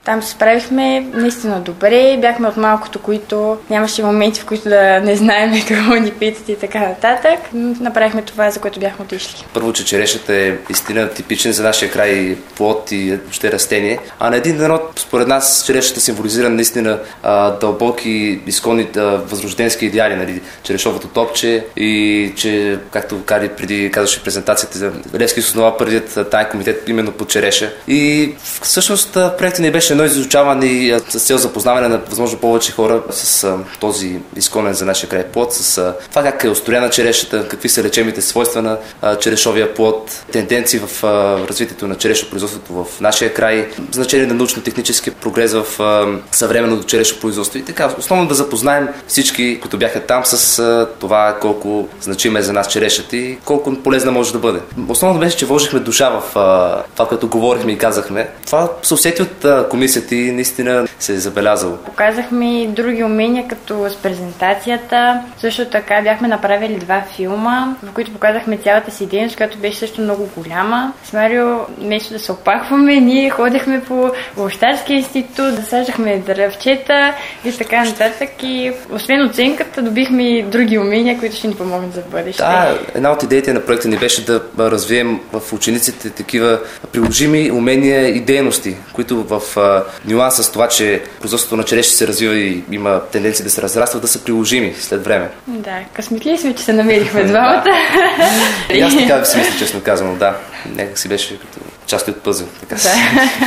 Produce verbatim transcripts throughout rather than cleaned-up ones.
Там се справихме наистина добре. Бяхме от малкото, които нямаше моменти, в които да не знаем какво ни питат и така нататък. Направихме това, за което бяхме отишли. Първо, че черешата е истина типичен за нашия край плод и въобще растение. А на един народ, според нас, черешата символизира наистина а, дълбоки, изконни а, възрожденски идеали. Нали? Черешовото топче и че, както Кари преди казваше презентацията, Левски се основа първият тайн комитет именно по череша. И всъщност проектът ни беше едно изучаване и с цел запознаване на възможно повече хора с а, този изконен за нашия край плод, с а, това как е устроена черешата, какви са лечебните свойства на а, черешовия плод, тенденции в а, развитието на черешопроизводството в нашия край, значение на научно-технически прогрес в а, съвременното черешопроизводство и така. Основно да запознаем всички, които бяха там с а, това колко значима е за нас черешата и колко полезна може да бъде. Основно беше, че вложихме душа в а, това, което говорихме и казахме. Това се усети от а, комисията и наистина се е забелязало. Показахме и други умения, като с презентацията. Също така бяхме направили два филма, в които показахме цялата си дейност, която беше също много голяма. С Марио, вместо да се опахваме, ние ходихме по Лощарския институт, засаждахме дървчета и така нататък. И освен оценката, добихме и други умения, които ще ни помогнат за бъдеще. Да, една от идеите на проекта ни беше да развием в учениците такива приложими умения и дейности, които в а, нюанс с това, че производството на череши се развива и има тенденции да се разраства, да са приложими след време. Да, късметли сме, че се намерихме двамата. И аз така би си мисля, честно казано, да. Някак си беше като част от пъзел. Така да.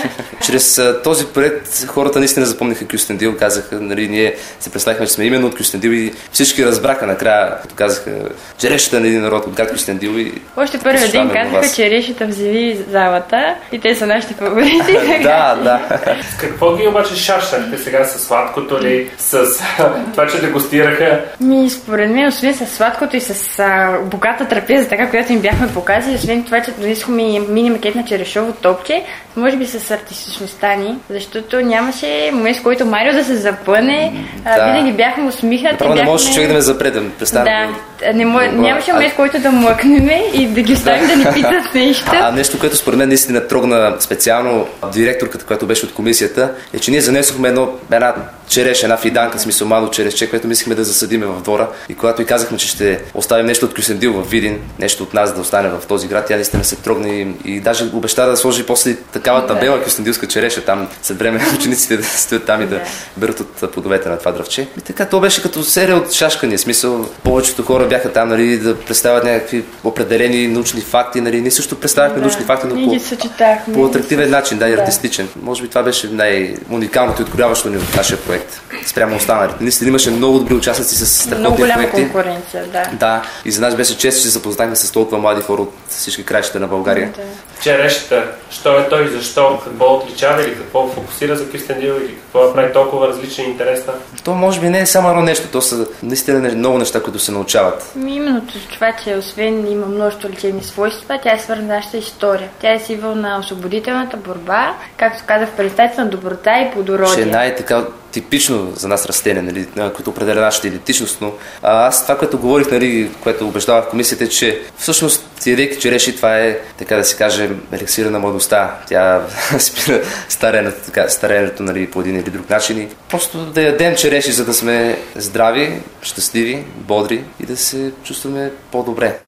Чрез а, този проект хората наистина запомниха Кюстендил, казаха, нали, ние се представихме, че сме именно от Кюстендил и всички разбраха накрая, като казаха черешата на един народ от град Кюстендил. И още първият ден казаха, че черешата взели залата и те са нашите фаворити. Да, да. С какво ги обаче шашахте сега, с сладкото ли, с това, че дегустираха? Ми, според мен, освен с сладкото и с а, богата трапеза, така, която им бяхме показали, освен това, че донесохме мини макет на черешово топче, може би с артистичността ни, защото нямаше момент, с който Марио да се запъне, да. А, винаги бяхме усмихнати. Направо бяхме... не можеше човек да ме запредам. Да, не мо... нямаше момент, с който да млъкнем и да ги оставим да, да ни питат нещо. А нещо, което според мен наистина трогна специално директорката, която беше от комисията, е, че ние занесохме едно, една череш, една фиданка, смисъл мало черешче, което мислихме да засадиме в двора. И когато и казахме, че ще оставим нещо от Кюстендил в Видин, нещо от нас да остане в този град, тя наистина се трогна и, и даже обеща да сложи после такава табела кюстендилска череша, там след време учениците да стоят там и да берат от плодовете на това дръвче. И така, то беше като серия от шашкания, смисъл. Повечето хора бяха там, нали, да представят някакви определени научни факти, нали. Ние също представяхме да. научни факти, но по, по атрактивен начин, да, и артистичен. Може би това беше най-уникалното и открояващо ни от нашия проект. Спрямо останалите. Наистина имаше много добри участници с страхотни много голяма проекти. Конкуренция, да. Да, и за нас беше чест, че се запознахме с толкова млади хора от всички краища на България. Да. Черешата, що е той, защо, какво отличава или какво фокусира за Кюстендил или какво прави толкова различен и интересна? То може би не е само едно нещо, то са наистина много неща, които се научават. Именно това, че освен има множество лечебни свойства, тя е свързана с нашата история. Тя е символ на освободителната борба, както казах в представителството на доброта и плодородие. Че най-така типично за нас растение, нали, което определя нашата идентичност, но а, аз това, което говорих, нали, което убеждавах в комисията, е, че всъщност ядейки череши, това е, така да се каже, еликсира на младостта. Тя спира старенето, така, старенето, нали, по един или друг начин и просто да ядем череши, за да сме здрави, щастливи, бодри и да се чувстваме по-добре.